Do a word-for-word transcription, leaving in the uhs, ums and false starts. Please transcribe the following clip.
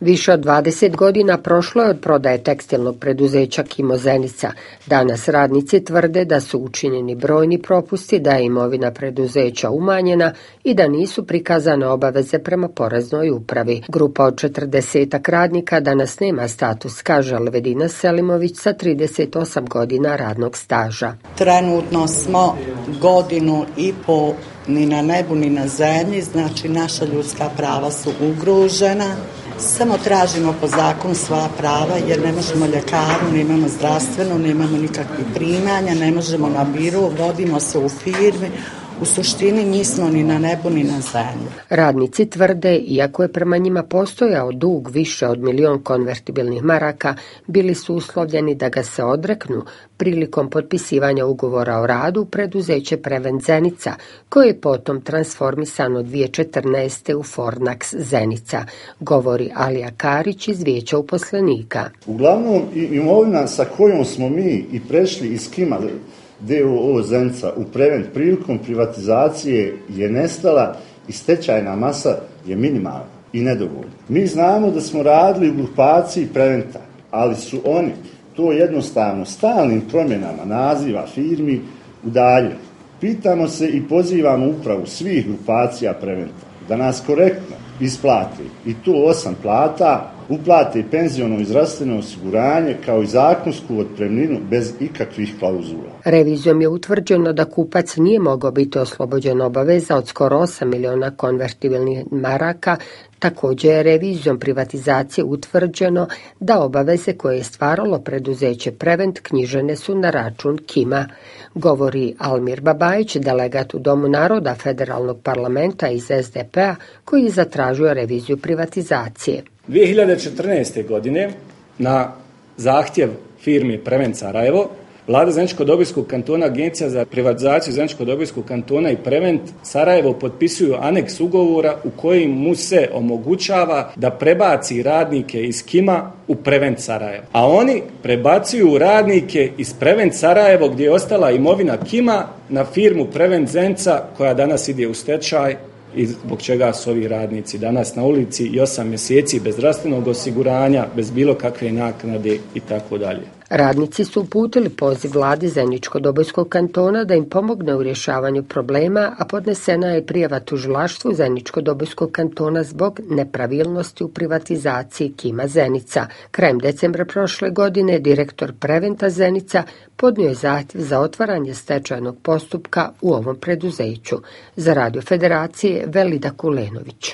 Više od dvadeset godina prošlo je od prodaje tekstilnog preduzeća Kimo Zenica. Danas radnici tvrde da su učinjeni brojni propusti, da je imovina preduzeća umanjena i da nisu prikazane obaveze prema poreznoj upravi. Grupa od četrdesetak radnika danas nema status, kaže Alvedina Selimović sa trideset osam godina radnog staža. Trenutno smo godinu i po ni na nebu ni na zemlji, znači naša ljudska prava su ugrožena. Samo tražimo po zakonu svoja prava jer ne možemo ljekaru, nemamo zdravstveno, nemamo nikakvih primanja, ne možemo na biro, vodimo se u firmi. U suštini nismo ni na nebu ni na zemlji. Radnici tvrde, iako je prema njima postojao dug više od milion konvertibilnih maraka, bili su uslovljeni da ga se odreknu prilikom potpisivanja ugovora o radu preduzeće Prevent Zenica, koje je potom transformisano dvije tisuće četrnaeste u Fornax Zenica, govori Alija Karić iz Vijeća uposlenika. Uglavnom, imovina sa kojom smo mi i prešli iz Kima D O O Zenica u Prevent prilikom privatizacije je nestala i stečajna masa je minimalna i nedovoljna. Mi znamo da smo radili u grupaciji Preventa, ali su oni to jednostavno stalnim promjenama naziva firmi udaljili. Pitamo se i pozivamo upravu svih grupacija Preventa da nas korektno isplati i to osam plata, uplate i penziono i zdravstveno osiguranje kao i zakonsku otpremninu bez ikakvih klauzula. Revizijom je utvrđeno da kupac nije mogao biti oslobođen obaveza od skoro osam miliona konvertibilnih maraka. Također je revizijom privatizacije utvrđeno da obaveze koje je stvaralo preduzeće Prevent knjižene su na račun Kima, govori Almir Babajić, delegat u Domu naroda Federalnog parlamenta iz S D P-a, koji je zatražio reviziju privatizacije. dvije hiljade četrnaeste. godine na zahtjev firmi Prevent Sarajevo, Vlada Zeničko-Dobojskog kantona, Agencija za privatizaciju Zeničko-Dobojskog kantona i Prevent Sarajevo potpisuju aneks ugovora u kojim mu se omogućava da prebaci radnike iz Kima u Prevent Sarajevo. A oni prebacuju radnike iz Prevent Sarajevo gdje je ostala imovina Kima na firmu Prevent Zenica koja danas ide u stečaj i zbog čega su ovi radnici danas na ulici i osam mjeseci bez zdravstvenog osiguranja, bez bilo kakve naknade i tako dalje. Radnici su uputili poziv Vladi Zeničko-Dobojskog kantona da im pomogne u rješavanju problema, a podnesena je prijava tužilaštvu Zeničko-Dobojskog kantona zbog nepravilnosti u privatizaciji Kima Zenica. Krajem decembra prošle godine direktor Preventa Zenica podnio je zahtjev za otvaranje stečajnog postupka u ovom preduzeću. Za Radio Federacije Velida Kulenović.